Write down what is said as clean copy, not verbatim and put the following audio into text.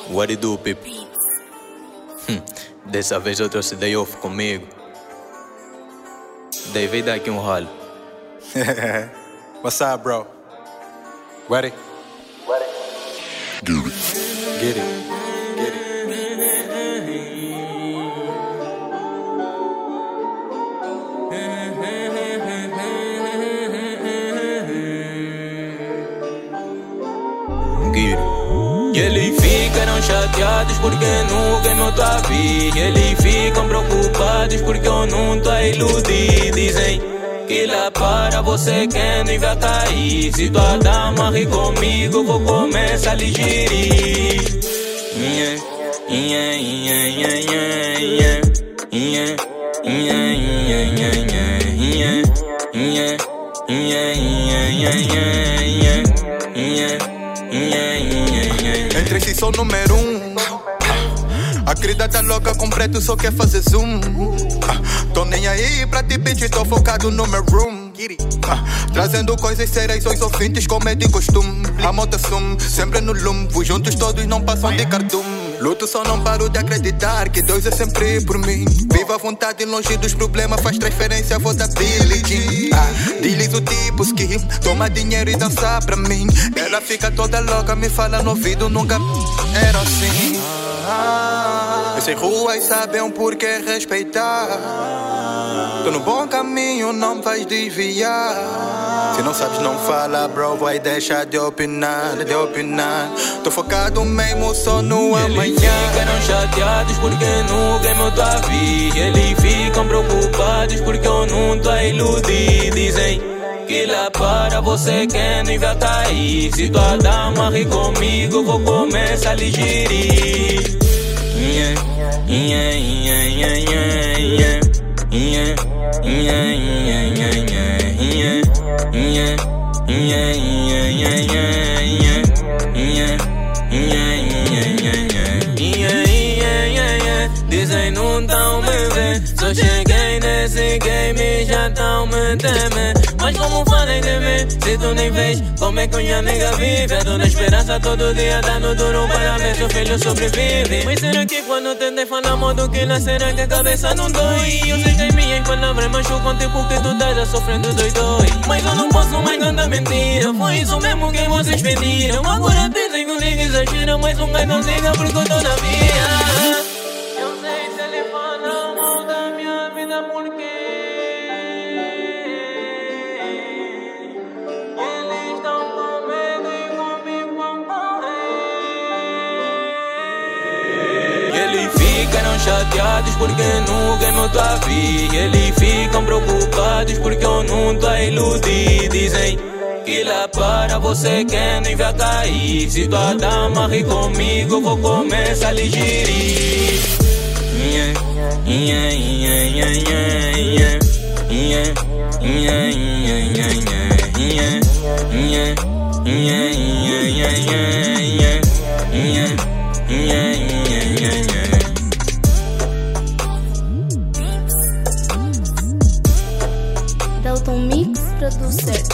What it do, people? Dessa vez eu trouxe day off comigo. Daí veio dar aqui um ralo. What's up, bro? Ready? Get it. Get it. Get it. E eles ficaram chateados porque nunca eu tô a vir. Eles ficam preocupados porque eu não tô a iludir. Dizem que lá para você quer nem vai cair. Se tua dama rir comigo, vou começar a lhe gerir. Entre si sou número 1. A querida tá louca com preto, só quer fazer zoom. Tô nem aí pra ti, bitch, tô focado no meu room. Trazendo coisas sérias, hoje sou fintes como é de costume. A moda sum, sempre no lume. Vos juntos todos não passam de cardume. Luto, só não paro de acreditar que Deus é sempre por mim. Viva à vontade, longe dos problemas, faz transferência, vou dar Billie Jean. Diz o tipo que toma dinheiro e dança pra mim. Ela fica toda louca, me fala no ouvido, nunca era assim. Essas ruas sabem o porquê respeitar. Tô no bom caminho, não me vais desviar. Se não sabes, não fala, bro, vai deixar de opinar, de opinar. Tô focado mesmo só no amanhã. Eles ficaram chateados porque nunca eu tô a vir. Eles ficam preocupados porque eu não tô a iludir. Dizem que lá para você quer nem vai cair. Se tua dama rir comigo, vou começar a lhe gerir. Dizem não tão me ver. Só cheguei nesse game, já tão me temer. Mas como falei de mim, se tu nem vês, como é que minha nega vive? Eu tô na esperança todo dia, dando duro para ver se o filho sobrevive. Mas será que quando tentei falar modo que lá, será que a cabeça não dói? Eu sei que as minhas palavras machucam tipo que tu estás sofrendo dói. Mas eu não posso mais cantar mentira, foi isso mesmo que vocês pediram. Agora dizem que o nigga exagera, mas um gajo não liga porque eu tô na via. Eu sei se ele fala mal da minha vida porque eles estão com medo e comigo vão correr. Eles ficaram chateados porque nunca eu tô a vir. Eles ficam preocupados porque eu não tô a iludir. Dizem que lá para você quer nem vai cair. Se tua dama rir comigo, vou começar a lhe gerir. Dalton Mix Producer.